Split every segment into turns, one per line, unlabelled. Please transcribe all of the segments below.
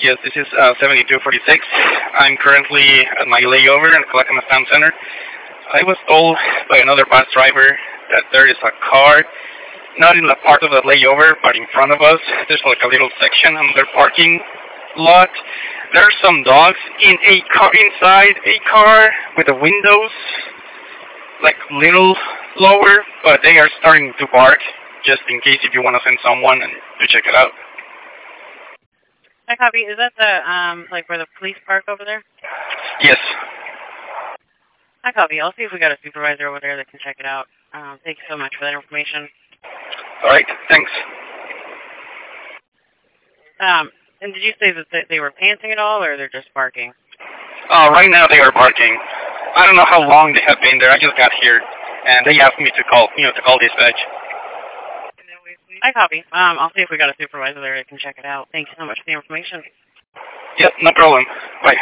Yes, this is 7246. I'm currently at my layover in Clackamas Town Center. I was told by another bus driver that there is a car, not in the part of the layover, but in front of us. There's like a little section on their parking lot. There are some dogs in a car, inside a car with the windows like little lower, but they are starting to bark, just in case if you want to send someone and to check it out.
I copy. Is that the, like where the police park over there?
Yes.
I copy. I'll see if we got a supervisor over there that can check it out. Thank you so much for that information.
All right, thanks.
And did you say that they were panting at all, or they're just barking?
Right now they are barking. I don't know how long they have been there. I just got here, and they asked me to call, to call dispatch.
I copy. I'll see if we got a supervisor there that can check it out. Thank you so much for the information.
Yep, no problem. Bye.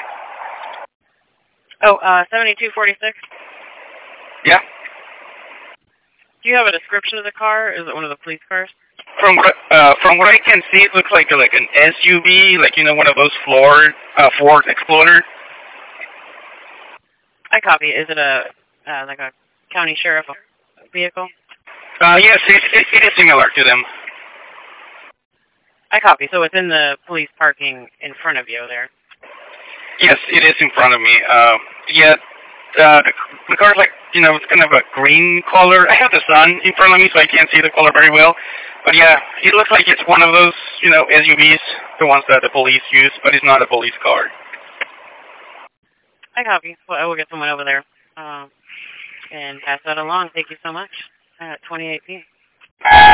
Oh, 7246?
Yeah.
Do you have a description of the car? Is it one of the police cars?
From what I can see, it looks like an SUV, one of those Ford Explorer.
I copy. Is it like a county sheriff vehicle?
Yes, it is similar to them.
I copy. So it's in the police parking in front of you there?
Yes, it is in front of me. The car's like, it's kind of a green color. I have the sun in front of me, so I can't see the color very well. But yeah, it looks like it's one of those, SUVs, the ones that the police use, but it's not a police car.
I copy. Well, I will get someone over there and pass that along. Thank you so much. 2018.